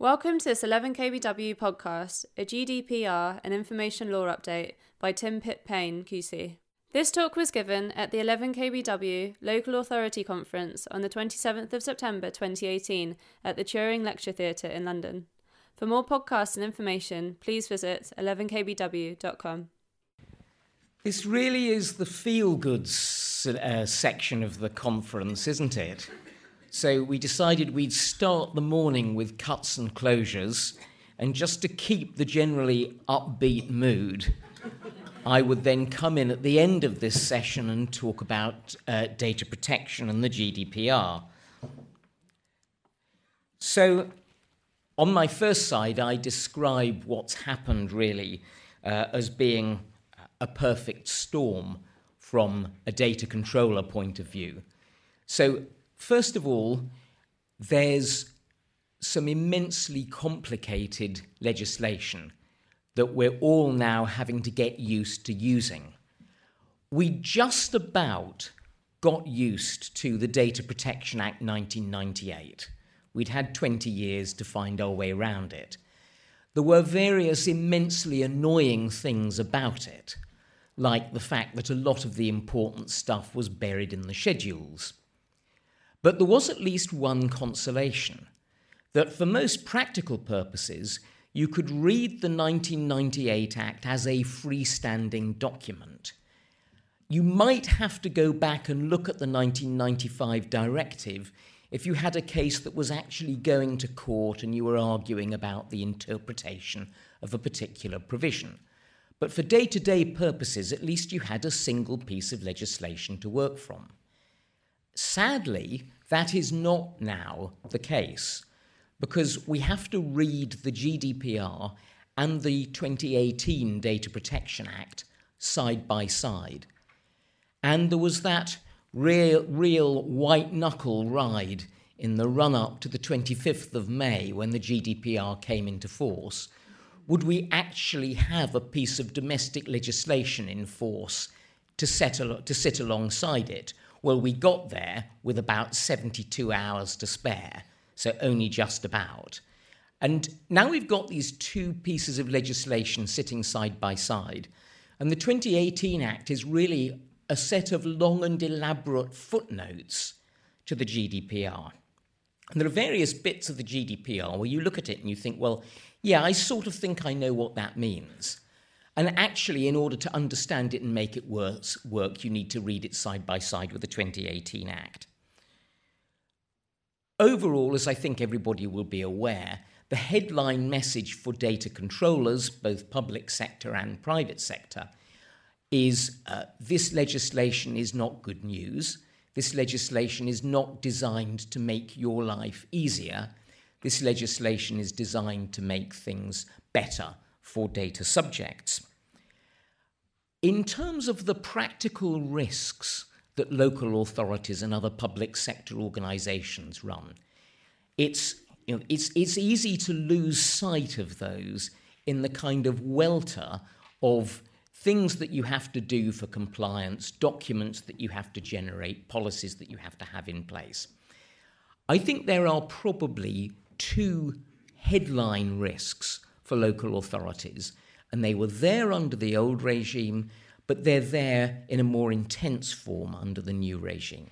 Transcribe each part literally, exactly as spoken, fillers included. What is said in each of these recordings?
Welcome to this eleven K B W podcast, a G D P R and information law update by Tim Pitt-Payne, Q C. This talk was given at the eleven K B W Local Authority Conference on the twenty-seventh of September twenty eighteen at the Turing Lecture Theatre in London. For more podcasts and information, please visit eleven k b w dot com. This really is the feel-good uh, section of the conference, isn't it? So we decided we'd start the morning with cuts and closures, and just to keep the generally upbeat mood, I would then come in at the end of this session and talk about uh, data protection and the G D P R. So on my first side, I describe what's happened really uh, as being a perfect storm from a data controller point of view. So first of all, there's some immensely complicated legislation that we're all now having to get used to using. We just about got used to the Data Protection Act nineteen ninety-eight. We'd had twenty years to find our way around it. There were various immensely annoying things about it, like the fact that a lot of the important stuff was buried in the schedules. But there was at least one consolation, that for most practical purposes, you could read the nineteen ninety-eight Act as a freestanding document. You might have to go back and look at the nineteen ninety-five directive if you had a case that was actually going to court and you were arguing about the interpretation of a particular provision. But for day-to-day purposes, at least you had a single piece of legislation to work from. Sadly, that is not now the case, because we have to read the G D P R and the twenty eighteen Data Protection Act side by side. And there was that real, real white-knuckle ride in the run-up to the twenty-fifth of May when the G D P R came into force. Would we actually have a piece of domestic legislation in force to, settle, to sit alongside it? Well, we got there with about seventy-two hours to spare, so only just about. And now we've got these two pieces of legislation sitting side by side, and the twenty eighteen Act is really a set of long and elaborate footnotes to the G D P R. And there are various bits of the G D P R where you look at it and you think, well, yeah, I sort of think I know what that means. And actually, in order to understand it and make it work, you need to read it side by side with the twenty eighteen Act. Overall, as I think everybody will be aware, the headline message for data controllers, both public sector and private sector, is uh, this legislation is not good news. This legislation is not designed to make your life easier. This legislation is designed to make things better for data subjects. In terms of the practical risks that local authorities and other public sector organisations run, it's, you know, it's, it's easy to lose sight of those in the kind of welter of things that you have to do for compliance, documents that you have to generate, policies that you have to have in place. I think there are probably two headline risks for local authorities, and they were there under the old regime, but they're there in a more intense form under the new regime.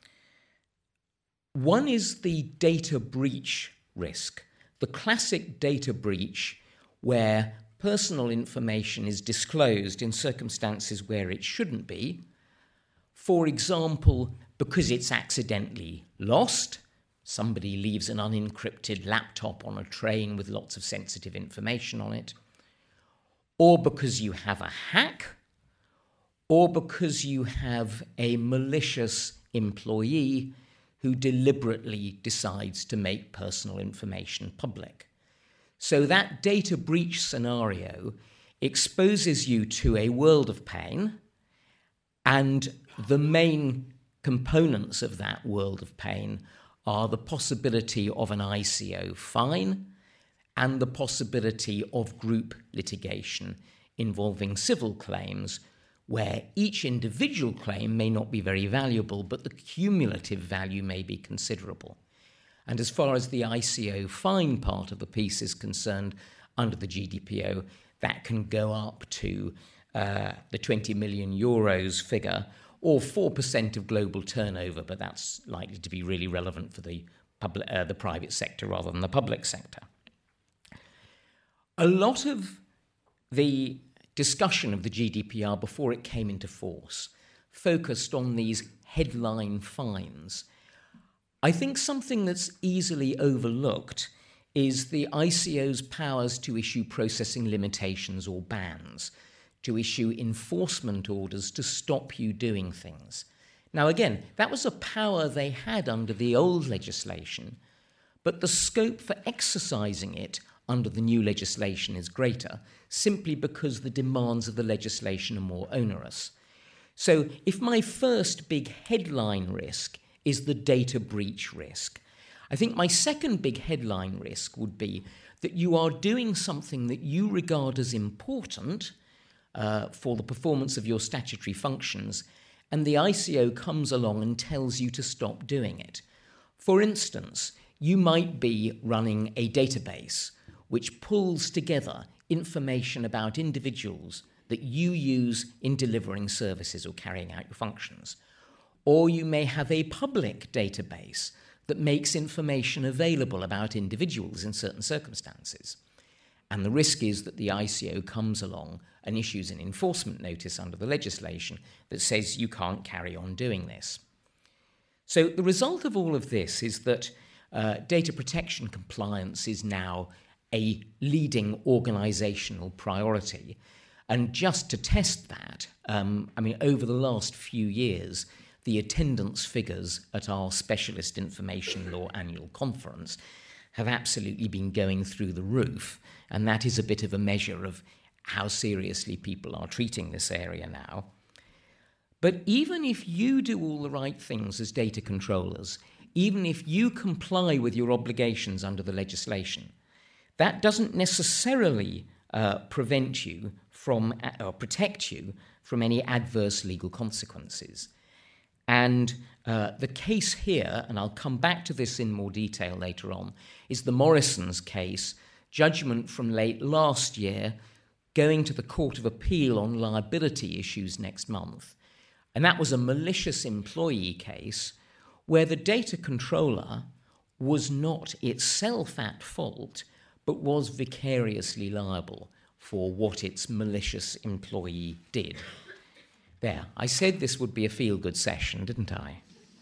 One is the data breach risk, the classic data breach where personal information is disclosed in circumstances where it shouldn't be. For example, because it's accidentally lost, somebody leaves an unencrypted laptop on a train with lots of sensitive information on it, or because you have a hack, or because you have a malicious employee who deliberately decides to make personal information public. So that data breach scenario exposes you to a world of pain, and the main components of that world of pain are the possibility of an I C O fine and the possibility of group litigation involving civil claims, where each individual claim may not be very valuable, but the cumulative value may be considerable. And as far as the I C O fine part of the piece is concerned, under the G D P O, that can go up to uh, the twenty million euros figure, or four percent of global turnover, but that's likely to be really relevant for the public, uh, the private sector rather than the public sector. A lot of the discussion of the G D P R before it came into force focused on these headline fines. I think something that's easily overlooked is the I C O's powers to issue processing limitations or bans, to issue enforcement orders to stop you doing things. Now, again, that was a power they had under the old legislation, but the scope for exercising it under the new legislation is greater, simply because the demands of the legislation are more onerous. So if my first big headline risk is the data breach risk, I think my second big headline risk would be that you are doing something that you regard as important uh, for the performance of your statutory functions, and the I C O comes along and tells you to stop doing it. For instance, you might be running a database which pulls together information about individuals that you use in delivering services or carrying out your functions. Or you may have a public database that makes information available about individuals in certain circumstances. And the risk is that the I C O comes along and issues an enforcement notice under the legislation that says you can't carry on doing this. So the result of all of this is that uh, data protection compliance is now a leading organisational priority. And just to test that, um, I mean, over the last few years, the attendance figures at our Specialist Information Law Annual Conference have absolutely been going through the roof, and that is a bit of a measure of how seriously people are treating this area now. But even if you do all the right things as data controllers, even if you comply with your obligations under the legislation, that doesn't necessarily uh, prevent you from, or protect you from any adverse legal consequences. And uh, the case here, and I'll come back to this in more detail later on, is the Morrison's case, judgment from late last year, going to the Court of Appeal on liability issues next month. And that was a malicious employee case where the data controller was not itself at fault, but was vicariously liable for what its malicious employee did. There, I said this would be a feel-good session, didn't I?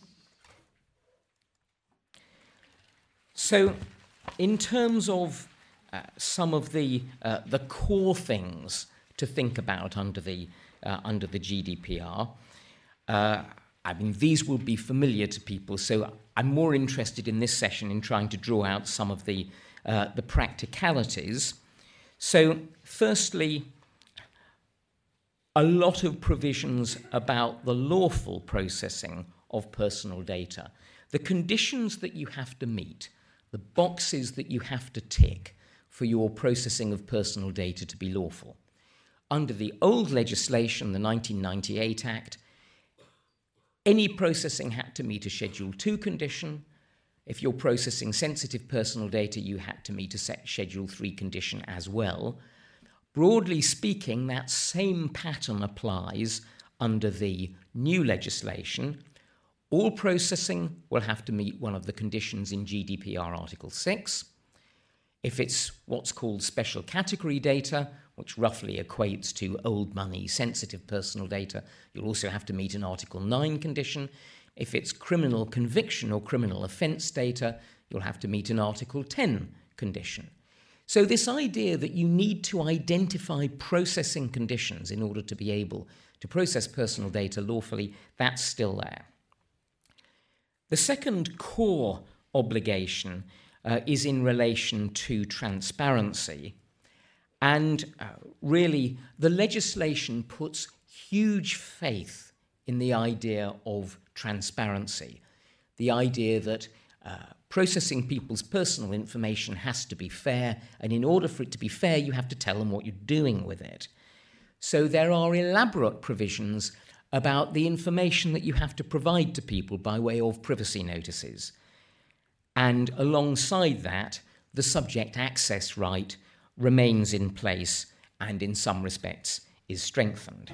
So, in terms of uh, some of the uh, the core things to think about under the uh, under the G D P R, uh, I mean, these will be familiar to people. So, I'm more interested in this session in trying to draw out some of the uh, the practicalities. So, firstly, a lot of provisions about the lawful processing of personal data, the conditions that you have to meet, the boxes that you have to tick for your processing of personal data to be lawful. Under the old legislation, the nineteen ninety-eight Act, any processing had to meet a Schedule two condition. If you're processing sensitive personal data, you had to meet a Schedule three condition as well. Broadly speaking, that same pattern applies under the new legislation. All processing will have to meet one of the conditions in G D P R Article six. If it's what's called special category data, which roughly equates to old money, sensitive personal data, you'll also have to meet an Article nine condition. If it's criminal conviction or criminal offence data, you'll have to meet an Article ten condition. So this idea that you need to identify processing conditions in order to be able to process personal data lawfully, that's still there. The second core obligation uh, is in relation to transparency. And uh, really, the legislation puts huge faith in the idea of transparency, the idea that uh, processing people's personal information has to be fair, and in order for it to be fair, you have to tell them what you're doing with it. So there are elaborate provisions about the information that you have to provide to people by way of privacy notices. And alongside that, the subject access right remains in place and in some respects is strengthened.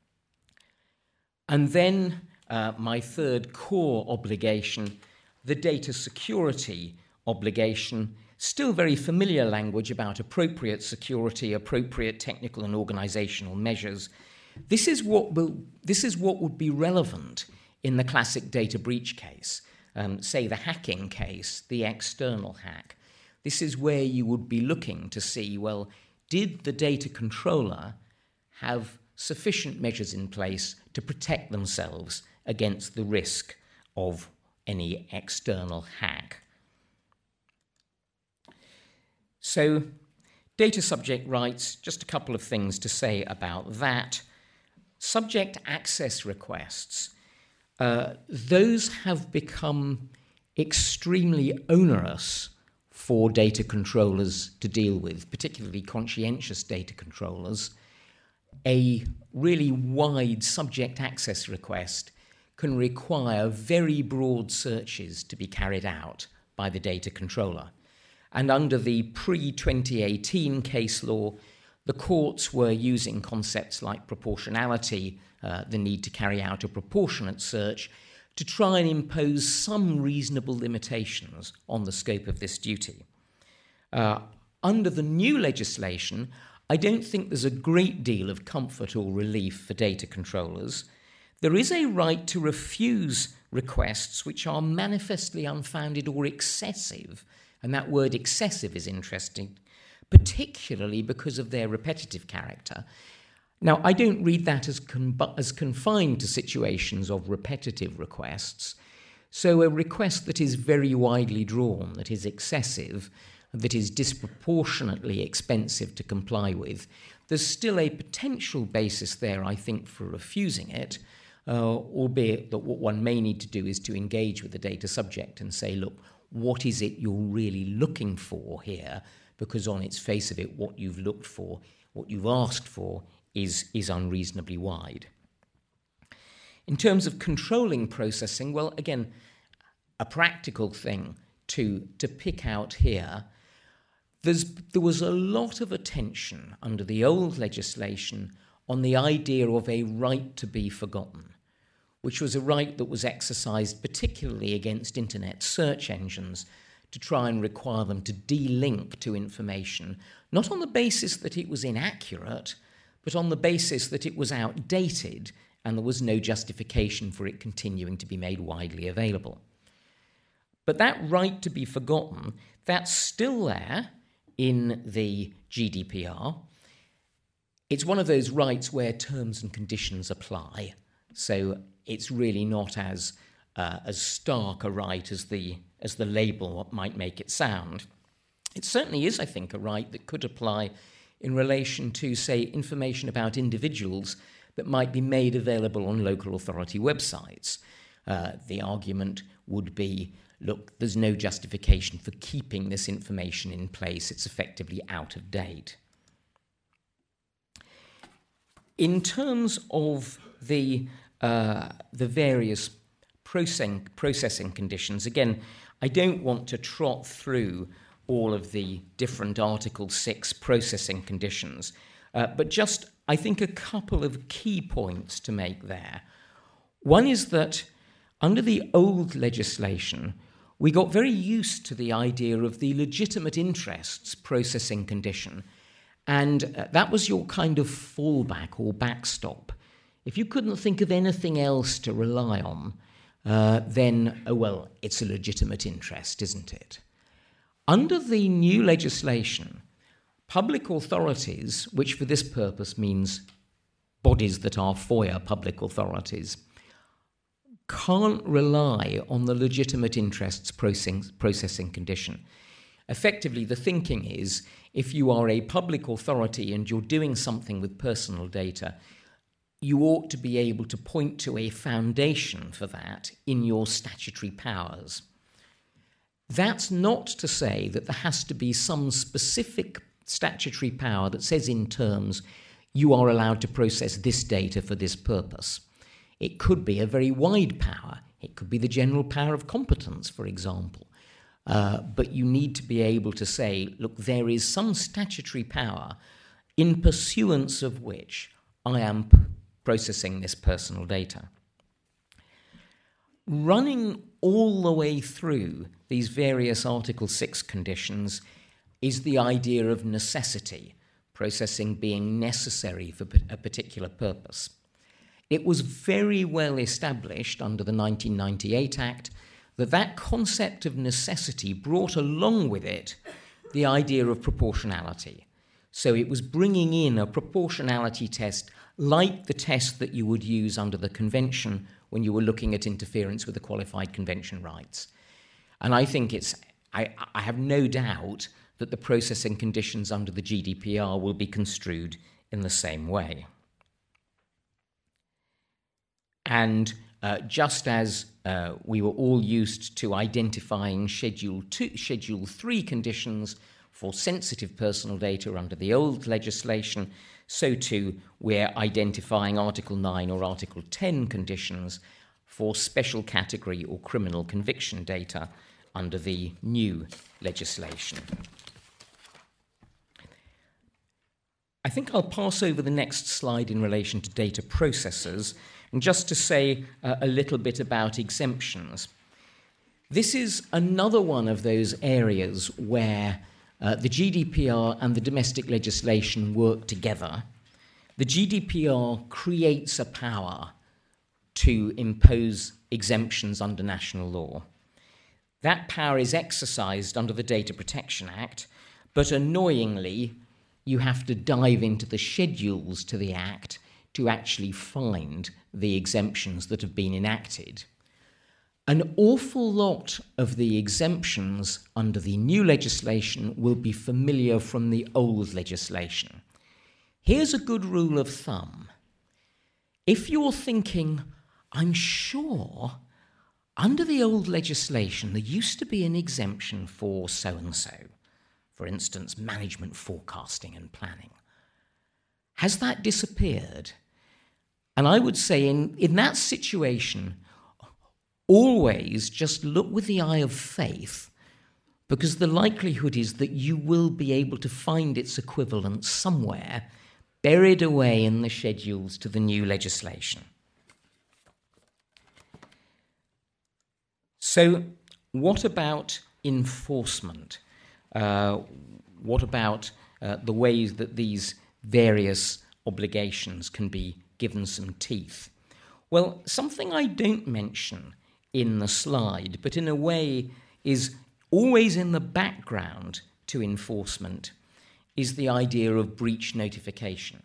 And then uh, my third core obligation, the data security obligation, still very familiar language about appropriate security, appropriate technical and organizational measures. This is what will, this is what would be relevant in the classic data breach case, um, say the hacking case, the external hack. This is where you would be looking to see, well, did the data controller have sufficient measures in place to protect themselves against the risk of any external hack? So, data subject rights, just a couple of things to say about that. Subject access requests, uh, those have become extremely onerous for data controllers to deal with, particularly conscientious data controllers. A really wide subject access request can require very broad searches to be carried out by the data controller. And under the pre twenty eighteen case law, the courts were using concepts like proportionality, uh, the need to carry out a proportionate search, to try and impose some reasonable limitations on the scope of this duty. Uh, under the new legislation, I don't think there's a great deal of comfort or relief for data controllers. There is a right to refuse requests which are manifestly unfounded or excessive, and that word excessive is interesting, particularly because of their repetitive character. Now, I don't read that as, con- as confined to situations of repetitive requests. So a request that is very widely drawn, that is excessive, that is disproportionately expensive to comply with, there's still a potential basis there, I think, for refusing it, uh, albeit that what one may need to do is to engage with the data subject and say, look, what is it you're really looking for here? Because on its face of it, what you've looked for, what you've asked for, is, is unreasonably wide. In terms of controlling processing, well, again, a practical thing to, to pick out here, there's, there was a lot of attention under the old legislation on the idea of a right to be forgotten, which was a right that was exercised particularly against internet search engines to try and require them to de-link to information, not on the basis that it was inaccurate, but on the basis that it was outdated and there was no justification for it continuing to be made widely available. But that right to be forgotten, that's still there in the G D P R. It's one of those rights where terms and conditions apply, so it's really not as uh, as stark a right as the as the label might make it sound. It certainly is, I think, a right that could apply in relation to, say, information about individuals that might be made available on local authority websites. Uh, the argument would be, look, there's no justification for keeping this information in place. It's effectively out of date. In terms of the uh, the various processing, processing conditions, again, I don't want to trot through all of the different Article six processing conditions, uh, but just, I think, a couple of key points to make there. One is that under the old legislation, we got very used to the idea of the legitimate interests processing condition, and uh, that was your kind of fallback or backstop. If you couldn't think of anything else to rely on, uh, then, oh well, it's a legitimate interest, isn't it? Under the new legislation, public authorities, which for this purpose means bodies that are FOIA public authorities, can't rely on the legitimate interests processing, processing condition. Effectively, the thinking is, if you are a public authority and you're doing something with personal data, you ought to be able to point to a foundation for that in your statutory powers. That's not to say that there has to be some specific statutory power that says in terms, you are allowed to process this data for this purpose. It could be a very wide power. It could be the general power of competence, for example. Uh, but you need to be able to say, look, there is some statutory power in pursuance of which I am p- processing this personal data. Running all the way through these various Article six conditions is the idea of necessity, processing being necessary for a particular purpose. It was very well established under the nineteen ninety-eight Act that that concept of necessity brought along with it the idea of proportionality. So it was bringing in a proportionality test like the test that you would use under the Convention when you were looking at interference with the qualified convention rights. And I think it's, I, I have no doubt that the processing conditions under the G D P R will be construed in the same way. And uh, just as uh, we were all used to identifying Schedule two, Schedule three conditions for sensitive personal data under the old legislation, so too we're identifying Article nine or Article ten conditions for special category or criminal conviction data under the new legislation. I think I'll pass over the next slide in relation to data processors, and just to say uh, a little bit about exemptions. This is another one of those areas where uh, the G D P R and the domestic legislation work together. The G D P R creates a power to impose exemptions under national law. That power is exercised under the Data Protection Act, but annoyingly, you have to dive into the schedules to the Act to actually find the exemptions that have been enacted. An awful lot of the exemptions under the new legislation will be familiar from the old legislation. Here's a good rule of thumb. If you're thinking, I'm sure under the old legislation there used to be an exemption for so-and-so, for instance, management forecasting and planning. Has that disappeared? And I would say in, in that situation, always just look with the eye of faith, because the likelihood is that you will be able to find its equivalent somewhere buried away in the schedules to the new legislation. So what about enforcement? Uh, what about uh, the ways that these various obligations can be given some teeth? Well, something I don't mention in the slide, but in a way is always in the background to enforcement, is the idea of breach notification.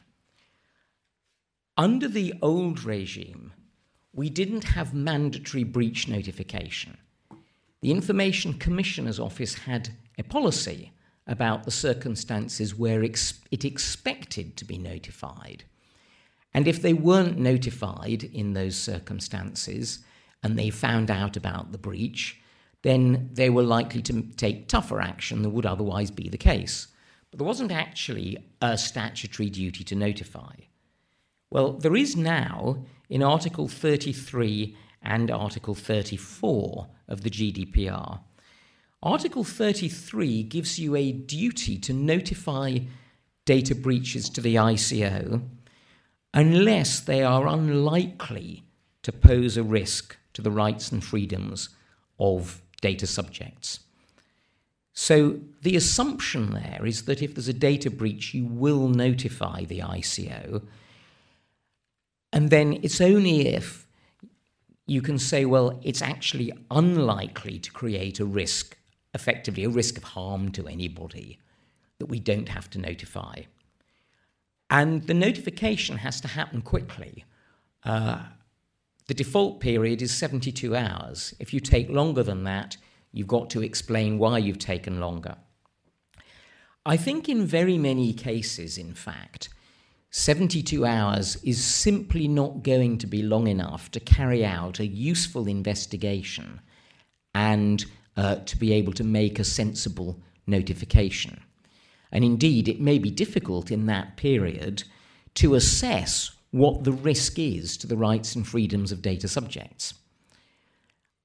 Under the old regime, we didn't have mandatory breach notification. The Information Commissioner's Office had a policy about the circumstances where ex- it expected to be notified. And if they weren't notified in those circumstances and they found out about the breach, then they were likely to take tougher action than would otherwise be the case. But there wasn't actually a statutory duty to notify. Well, there is now in Article thirty-three and Article thirty-four of the G D P R. Article thirty-three gives you a duty to notify data breaches to the I C O unless they are unlikely to pose a risk to the rights and freedoms of data subjects. So the assumption there is that if there's a data breach, you will notify the I C O, and then it's only if you can say, well, it's actually unlikely to create a risk, effectively a risk of harm to anybody, that we don't have to notify. And the notification has to happen quickly. Uh, the default period is seventy-two hours. If you take longer than that, you've got to explain why you've taken longer. I think in very many cases, in fact, seventy-two hours is simply not going to be long enough to carry out a useful investigation and uh, to be able to make a sensible notification. And indeed, it may be difficult in that period to assess what the risk is to the rights and freedoms of data subjects.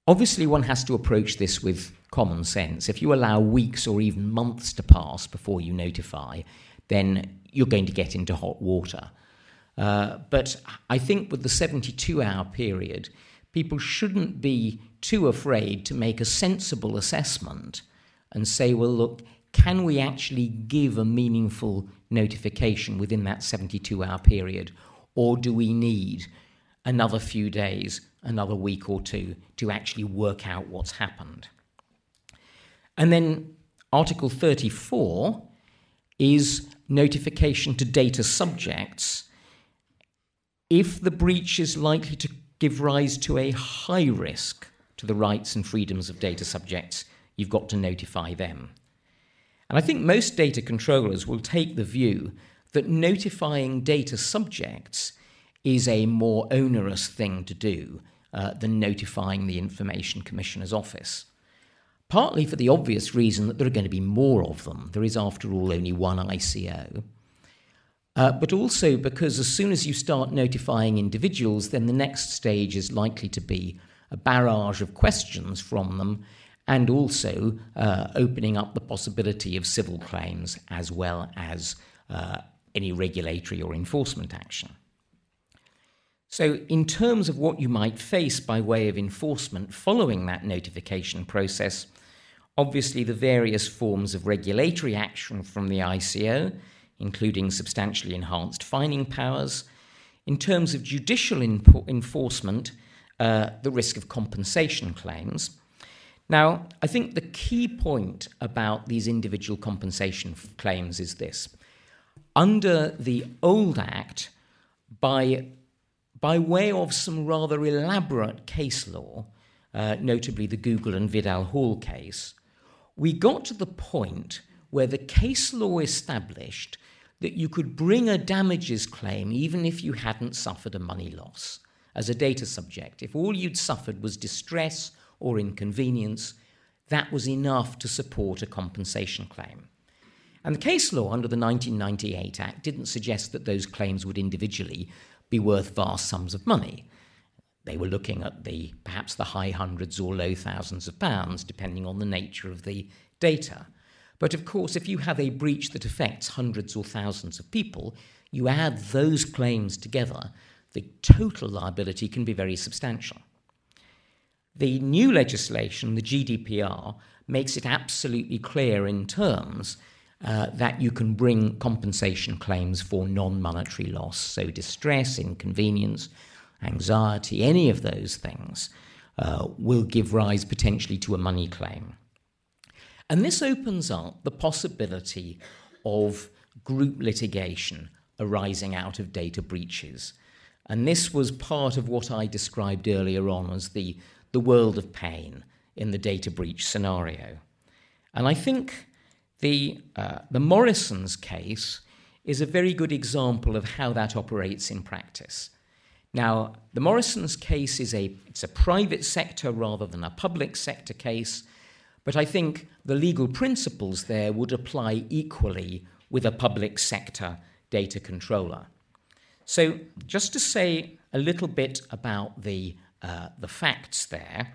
Obviously, one has to approach this with common sense. If you allow weeks or even months to pass before you notify, then you're going to get into hot water. Uh, but I think with the seventy-two hour period, people shouldn't be too afraid to make a sensible assessment and say, well, look, can we actually give a meaningful notification within that seventy-two hour period, or do we need another few days, another week or two to actually work out what's happened? And then Article thirty-four is notification to data subjects if the breach is likely to give rise to a high risk to the rights and freedoms of data subjects. You've got to notify them. And I think most data controllers will take the view that notifying data subjects is a more onerous thing to do uh, than notifying the Information Commissioner's Office. Partly for the obvious reason that there are going to be more of them. There is, after all, only one I C O. Uh, but also because as soon as you start notifying individuals, then the next stage is likely to be a barrage of questions from them, and also uh, opening up the possibility of civil claims as well as uh, any regulatory or enforcement action. So in terms of what you might face by way of enforcement following that notification process, obviously the various forms of regulatory action from the I C O, including substantially enhanced fining powers. In terms of judicial impo- enforcement, uh, the risk of compensation claims. Now, I think the key point about these individual compensation f- claims is this. Under the old Act, by, by way of some rather elaborate case law, uh, notably the Google and Vidal Hall case, we got to the point where the case law established that you could bring a damages claim even if you hadn't suffered a money loss as a data subject. If all you'd suffered was distress or inconvenience, that was enough to support a compensation claim. And the case law under the nineteen ninety-eight Act didn't suggest that those claims would individually be worth vast sums of money. They were looking at the perhaps the high hundreds or low thousands of pounds, depending on the nature of the data. But of course, if you have a breach that affects hundreds or thousands of people, you add those claims together, the total liability can be very substantial. The new legislation, the G D P R, makes it absolutely clear in terms uh, that you can bring compensation claims for non-monetary loss, so distress, inconvenience, anxiety, any of those things uh, will give rise potentially to a money claim. And this opens up the possibility of group litigation arising out of data breaches. And this was part of what I described earlier on as the, the world of pain in the data breach scenario. And I think the, uh, the Morrisons case is a very good example of how that operates in practice. Now, the Morrisons case is a, it's a private sector rather than a public sector case, but I think the legal principles there would apply equally with a public sector data controller. So just to say a little bit about the, uh, the facts there,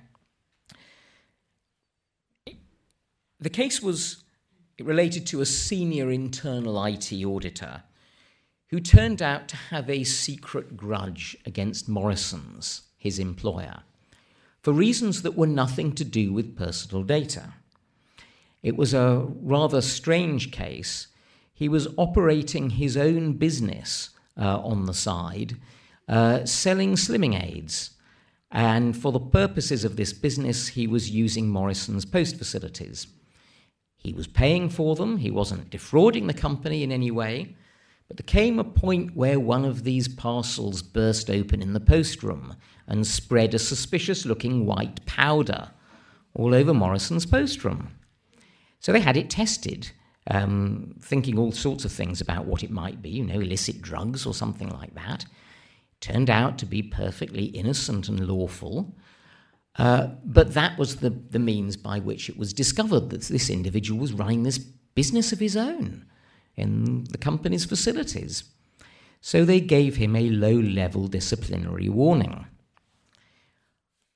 the case was related to a senior internal I T auditor who turned out to have a secret grudge against Morrisons, his employer, for reasons that were nothing to do with personal data. It was a rather strange case. He was operating his own business uh, on the side, uh, selling slimming aids. And for the purposes of this business, he was using Morrisons post facilities. He was paying for them. He wasn't defrauding the company in any way. But there came a point where one of these parcels burst open in the post room and spread a suspicious-looking white powder all over Morrisons post room. So they had it tested, um, thinking all sorts of things about what it might be, you know, illicit drugs or something like that. It turned out to be perfectly innocent and lawful, uh, but that was the, the means by which it was discovered that this individual was running this business of his own in the company's facilities. So they gave him a low-level disciplinary warning.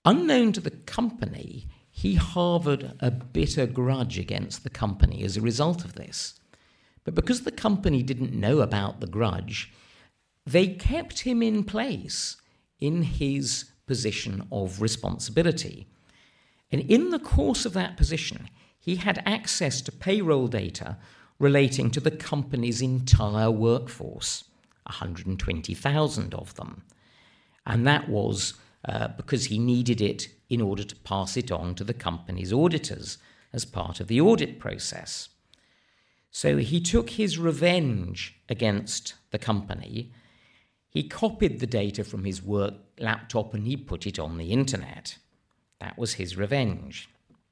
Unknown to the company, he harboured a bitter grudge against the company as a result of this. But because the company didn't know about the grudge, they kept him in place in his position of responsibility. And in the course of that position, he had access to payroll data relating to the company's entire workforce, one hundred twenty thousand of them. And that was uh, because he needed it in order to pass it on to the company's auditors as part of the audit process. So he took his revenge against the company. He copied the data from his work laptop and he put it on the internet. That was his revenge.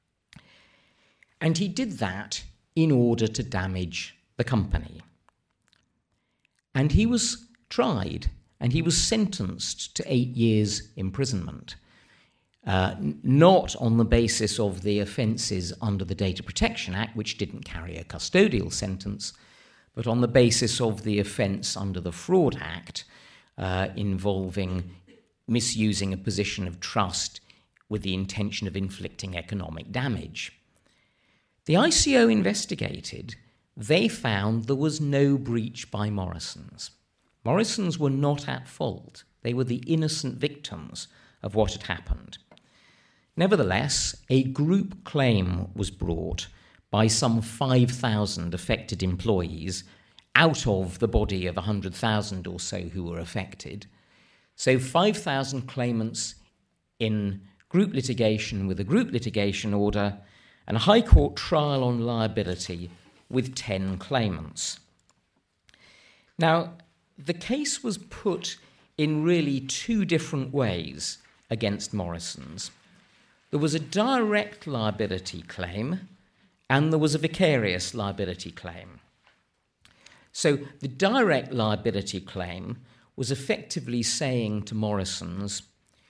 And he did that in order to damage the company. And he was tried and he was sentenced to eight years imprisonment, uh, not on the basis of the offences under the Data Protection Act, which didn't carry a custodial sentence, but on the basis of the offence under the Fraud Act, uh, involving misusing a position of trust with the intention of inflicting economic damage. The I C O investigated. They found there was no breach by Morrisons. Morrisons were not at fault. They were the innocent victims of what had happened. Nevertheless, a group claim was brought by some five thousand affected employees out of the body of one hundred thousand or so who were affected. So five thousand claimants in group litigation with a group litigation order and a High Court trial on liability with ten claimants. Now, the case was put in really two different ways against Morrisons. There was a direct liability claim and there was a vicarious liability claim. So the direct liability claim was effectively saying to Morrisons,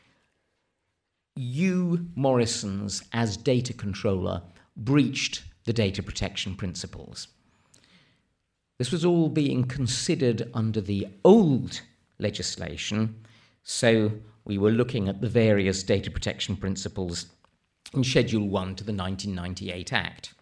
you, Morrisons, as data controller, breached the data protection principles. This was all being considered under the old legislation, so we were looking at the various data protection principles in Schedule one to the nineteen ninety-eight Act.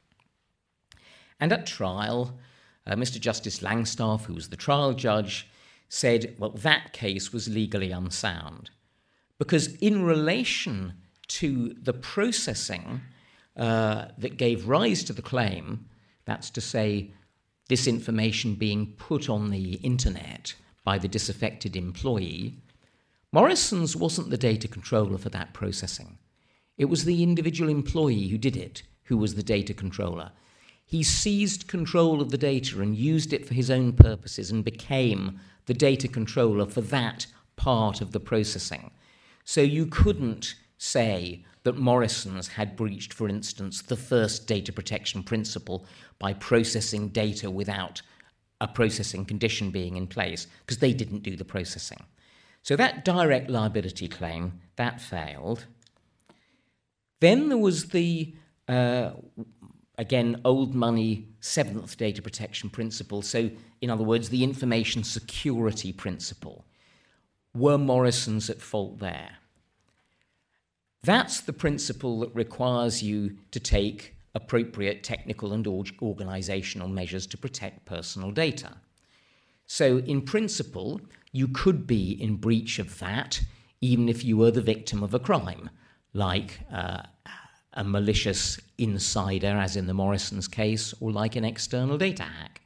And at trial, uh, Mister Justice Langstaff, who was the trial judge, said, well, that case was legally unsound, because in relation to the processing uh, that gave rise to the claim, that's to say, this information being put on the internet by the disaffected employee, Morrisons wasn't the data controller for that processing. It was the individual employee who did it, who was the data controller. He seized control of the data and used it for his own purposes and became the data controller for that part of the processing. So you couldn't say that Morrisons had breached, for instance, the first data protection principle by processing data without a processing condition being in place, because they didn't do the processing. So that direct liability claim, that failed. Then there was the, uh, again, old money seventh data protection principle. So, in other words, the information security principle. Were Morrisons at fault there? That's the principle that requires you to take appropriate technical and organisational measures to protect personal data. So, in principle, you could be in breach of that even if you were the victim of a crime, like uh, a malicious insider, as in the Morrisons case, or like an external data hack.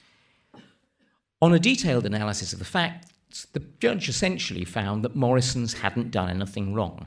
On a detailed analysis of the facts, the judge essentially found that Morrisons hadn't done anything wrong.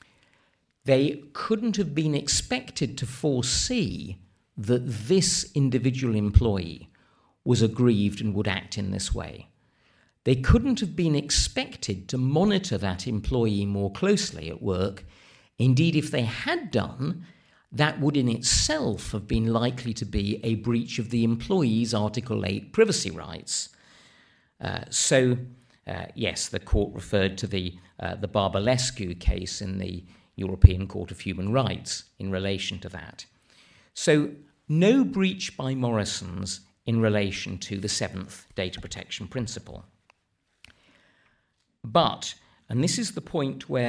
They couldn't have been expected to foresee that this individual employee was aggrieved and would act in this way. They couldn't have been expected to monitor that employee more closely at work. Indeed, if they had done, that would in itself have been likely to be a breach of the employee's Article eight privacy rights. Uh, so, uh, yes, the court referred to the, uh, the Barbalescu case in the European Court of Human Rights in relation to that. So, no breach by Morrisons in relation to the seventh data protection principle. But, and this is the point where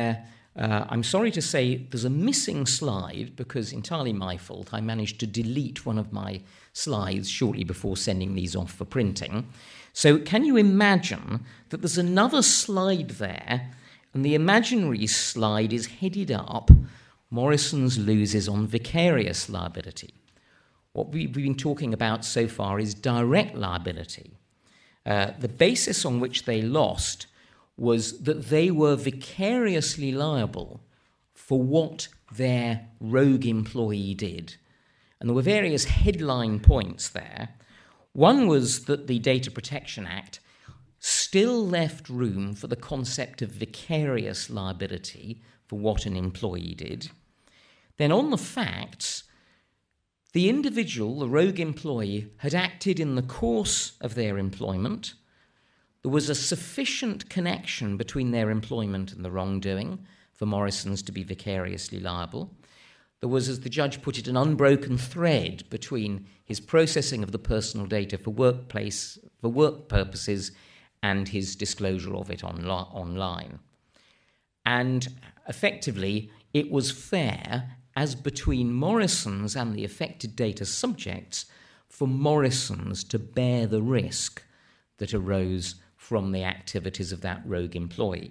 Uh, I'm sorry to say there's a missing slide because, entirely my fault, I managed to delete one of my slides shortly before sending these off for printing. So can you imagine that there's another slide there, and the imaginary slide is headed up, Morrisons loses on vicarious liability. What we've been talking about so far is direct liability. Uh, the basis on which they lost was that they were vicariously liable for what their rogue employee did. And there were various headline points there. One was that the Data Protection Act still left room for the concept of vicarious liability for what an employee did. Then on the facts, the individual, the rogue employee, had acted in the course of their employment. There was a sufficient connection between their employment and the wrongdoing for Morrisons to be vicariously liable. There was, as the judge put it, an unbroken thread between his processing of the personal data for workplace, for work purposes, and his disclosure of it on, online. And effectively, it was fair, as between Morrisons and the affected data subjects, for Morrisons to bear the risk that arose from the activities of that rogue employee.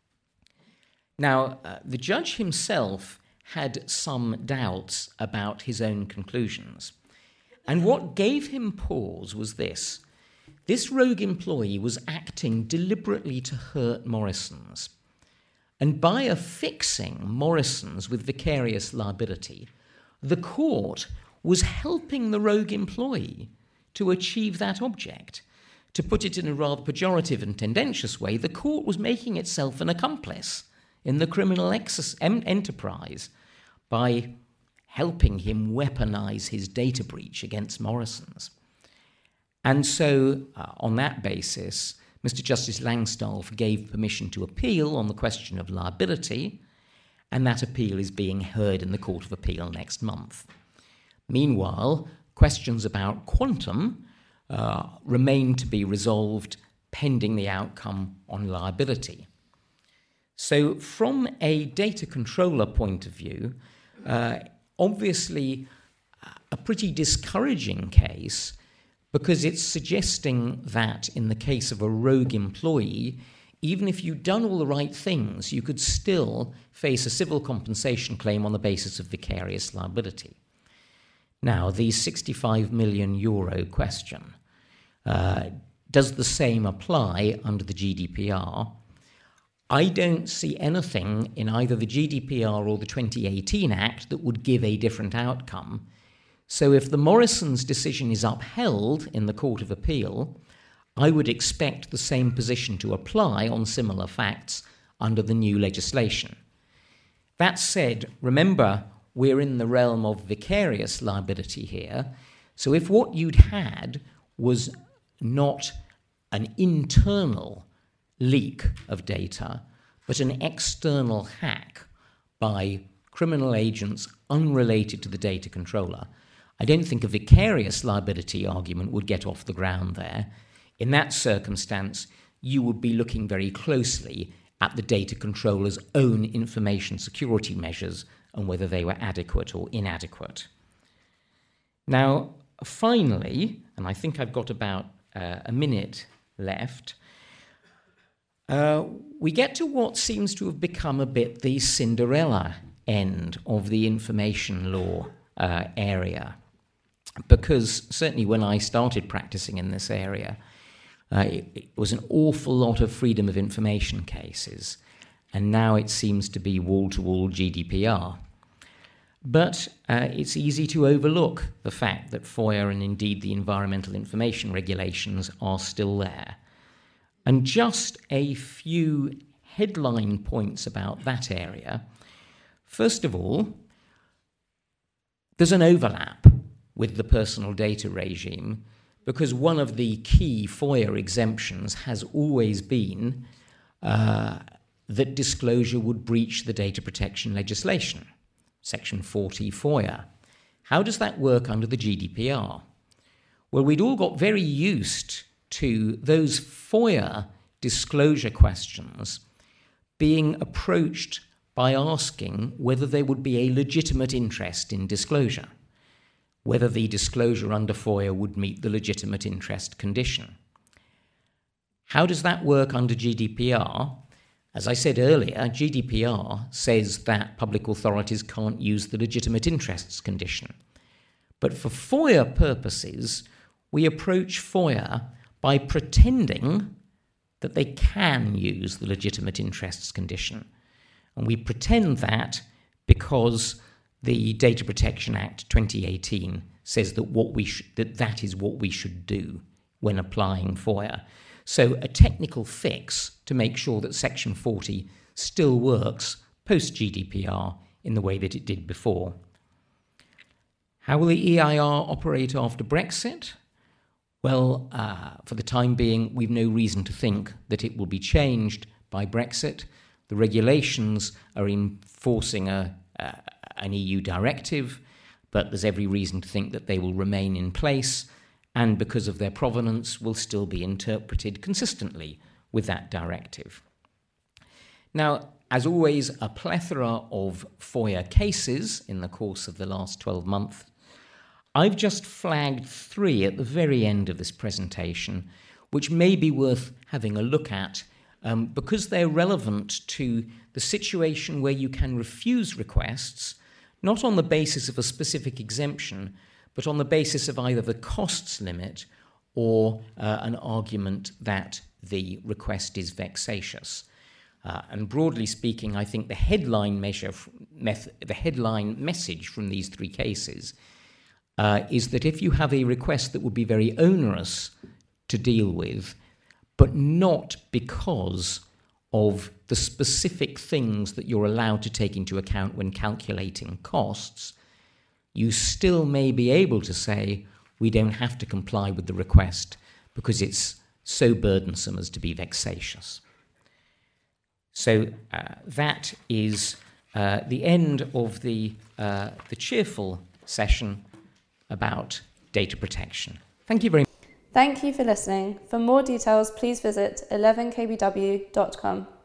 Now, uh, the judge himself had some doubts about his own conclusions. And what gave him pause was this. This rogue employee was acting deliberately to hurt Morrisons. And by affixing Morrisons with vicarious liability, the court was helping the rogue employee to achieve that object. To put it in a rather pejorative and tendentious way, the court was making itself an accomplice in the criminal ex- enterprise by helping him weaponize his data breach against Morrisons. And so, uh, on that basis, Mister Justice Langstaff gave permission to appeal on the question of liability, and that appeal is being heard in the Court of Appeal next month. Meanwhile, questions about quantum uh, remain to be resolved pending the outcome on liability. So from a data controller point of view, uh, obviously a pretty discouraging case, because it's suggesting that in the case of a rogue employee, even if you'd done all the right things, you could still face a civil compensation claim on the basis of vicarious liability. Now, the sixty-five million euro question, uh, does the same apply under the G D P R? I don't see anything in either the G D P R or the twenty eighteen Act that would give a different outcome. So if the Morrisons decision is upheld in the Court of Appeal, I would expect the same position to apply on similar facts under the new legislation. That said, remember, we're in the realm of vicarious liability here. So if what you'd had was not an internal leak of data, but an external hack by criminal agents unrelated to the data controller, I don't think a vicarious liability argument would get off the ground there. In that circumstance, you would be looking very closely at the data controller's own information security measures and whether they were adequate or inadequate. Now, finally, and I think I've got about uh, a minute left, uh, we get to what seems to have become a bit the Cinderella end of the information law uh, area. Because certainly when I started practicing in this area, uh, it, it was an awful lot of freedom of information cases, and now it seems to be wall-to-wall G D P R. But uh, it's easy to overlook the fact that FOIA and indeed the environmental information regulations are still there. And just a few headline points about that area. First of all, there's an overlap with the personal data regime, because one of the key FOIA exemptions has always been uh, that disclosure would breach the data protection legislation, Section forty FOIA. How does that work under the G D P R? Well, we'd all got very used to those FOIA disclosure questions being approached by asking whether there would be a legitimate interest in disclosure, whether the disclosure under FOIA would meet the legitimate interest condition. How does that work under G D P R? As I said earlier, G D P R says that public authorities can't use the legitimate interests condition. But for FOIA purposes, we approach FOIA by pretending that they can use the legitimate interests condition. And we pretend that because the Data Protection Act twenty eighteen says that what we sh- that that is what we should do when applying FOIA. So a technical fix to make sure that Section forty still works post-G D P R in the way that it did before. How will the E I R operate after Brexit? Well, uh, for the time being, we've no reason to think that it will be changed by Brexit. The regulations are enforcing a, uh, an E U directive, but there's every reason to think that they will remain in place, and because of their provenance, will still be interpreted consistently with that directive. Now, as always, a plethora of FOIA cases in the course of the last twelve months. I've just flagged three at the very end of this presentation, which may be worth having a look at um, because they're relevant to the situation where you can refuse requests, not on the basis of a specific exemption, but on the basis of either the costs limit or uh, an argument that the request is vexatious. Uh, and broadly speaking, I think the headline measure, meth- the headline message from these three cases uh, is that if you have a request that would be very onerous to deal with, but not because of the specific things that you're allowed to take into account when calculating costs, you still may be able to say, we don't have to comply with the request because it's so burdensome as to be vexatious. So uh, that is uh, the end of the, uh, the cheerful session about data protection. Thank you very much. Thank you for listening. For more details, please visit eleven k b w dot com.